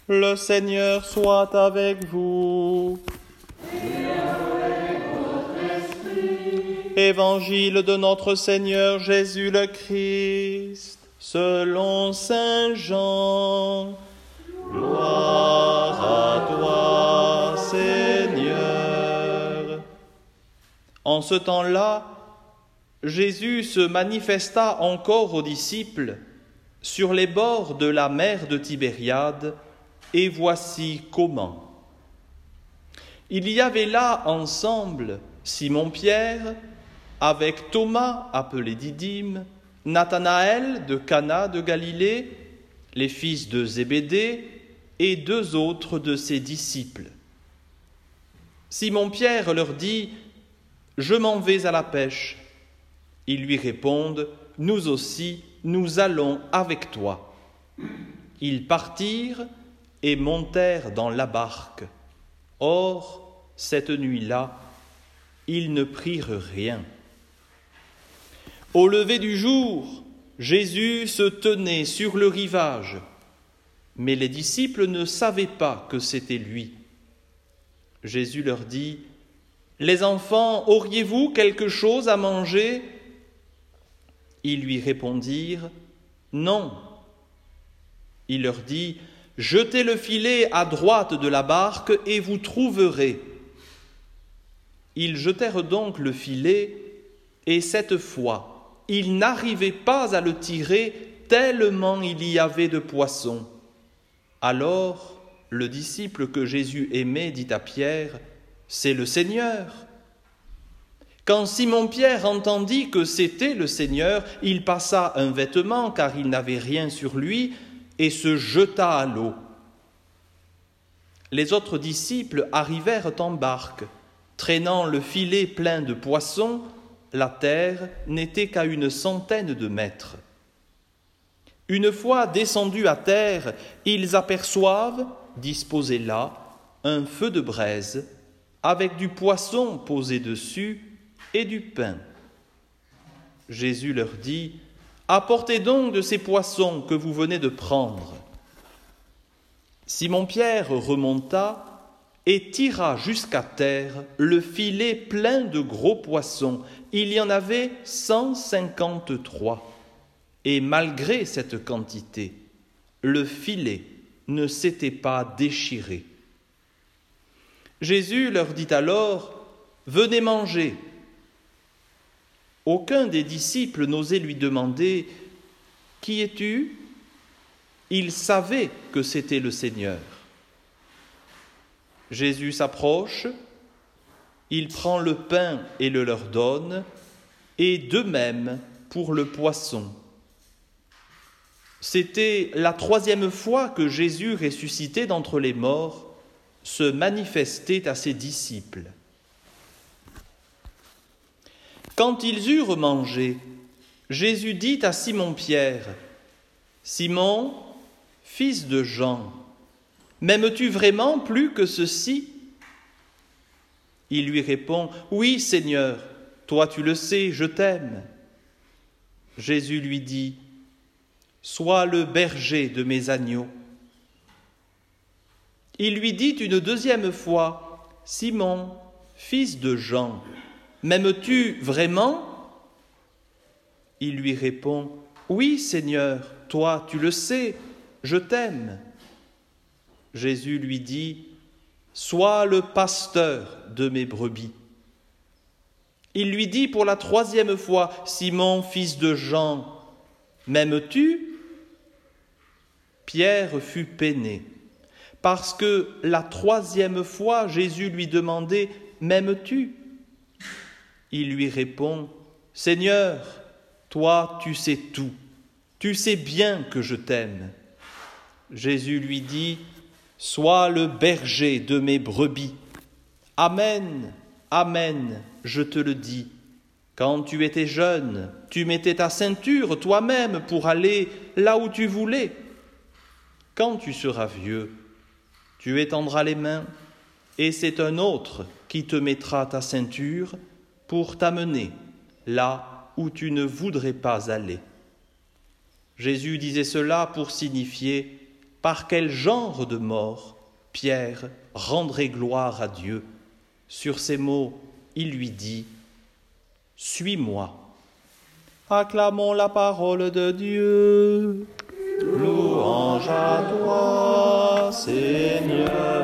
Le Seigneur soit avec vous. Et avec votre esprit. Évangile de notre Seigneur Jésus le Christ, selon saint Jean. Gloire à toi, Seigneur. En ce temps-là, Jésus se manifesta encore aux disciples sur les bords de la mer de Tibériade, et voici comment. Il y avait là ensemble Simon-Pierre, avec Thomas, appelé Didyme, Nathanaël de Cana de Galilée, les fils de Zébédée, et 2 autres de ses disciples. Simon-Pierre leur dit : « Je m'en vais à la pêche. » Ils lui répondent : « Nous aussi, nous allons avec toi. » Ils partirent et montèrent dans la barque. Or, cette nuit-là, ils ne prirent rien. Au lever du jour, Jésus se tenait sur le rivage, mais les disciples ne savaient pas que c'était lui. Jésus leur dit : « Les enfants, auriez-vous quelque chose à manger ? » Ils lui répondirent : « Non. » Il leur dit : « Jetez le filet à droite de la barque et vous trouverez. » Ils jetèrent donc le filet, et cette fois, ils n'arrivaient pas à le tirer tellement il y avait de poissons. Alors, le disciple que Jésus aimait dit à Pierre : « C'est le Seigneur. » Quand Simon-Pierre entendit que c'était le Seigneur, il passa un vêtement, car il n'avait rien sur lui, et se jeta à l'eau. Les autres disciples arrivèrent en barque, traînant le filet plein de poissons. La terre n'était qu'à 100 de mètres. Une fois descendus à terre, ils aperçoivent, disposé là, un feu de braise, avec du poisson posé dessus et du pain. Jésus leur dit : « Apportez donc de ces poissons que vous venez de prendre. » Simon-Pierre remonta et tira jusqu'à terre le filet plein de gros poissons. Il y en avait 153. Et malgré cette quantité, le filet ne s'était pas déchiré. Jésus leur dit alors : « Venez manger. » Aucun des disciples n'osait lui demander : « Qui es-tu ? » Il savait que c'était le Seigneur. Jésus s'approche, il prend le pain et le leur donne, et de même pour le poisson. C'était la 3e fois que Jésus, ressuscité d'entre les morts, se manifestait à ses disciples. Quand ils eurent mangé, Jésus dit à Simon-Pierre : « Simon, fils de Jean, m'aimes-tu vraiment plus que ceci ? » Il lui répond : « Oui, Seigneur, toi tu le sais, je t'aime. » Jésus lui dit : « Sois le berger de mes agneaux. » Il lui dit une 2e fois : « Simon, fils de Jean, m'aimes-tu vraiment ? » Il lui répond : « Oui, Seigneur, toi tu le sais, je t'aime. » Jésus lui dit : « Sois le pasteur de mes brebis. » Il lui dit pour la 3e fois : « Simon, fils de Jean, m'aimes-tu » Pierre fut peiné, parce que la 3e fois Jésus lui demandait : « M'aimes-tu » Il lui répond : « Seigneur, toi tu sais tout, tu sais bien que je t'aime. » Jésus lui dit : « Sois le berger de mes brebis. Amen, amen, je te le dis. Quand tu étais jeune, tu mettais ta ceinture toi-même pour aller là où tu voulais. Quand tu seras vieux, tu étendras les mains, et c'est un autre qui te mettra ta ceinture pour t'amener là où tu ne voudrais pas aller. » Jésus disait cela pour signifier : par quel genre de mort Pierre rendrait gloire à Dieu. Sur ces mots, il lui dit « Suis-moi ». Acclamons la parole de Dieu. Louange à toi, Seigneur.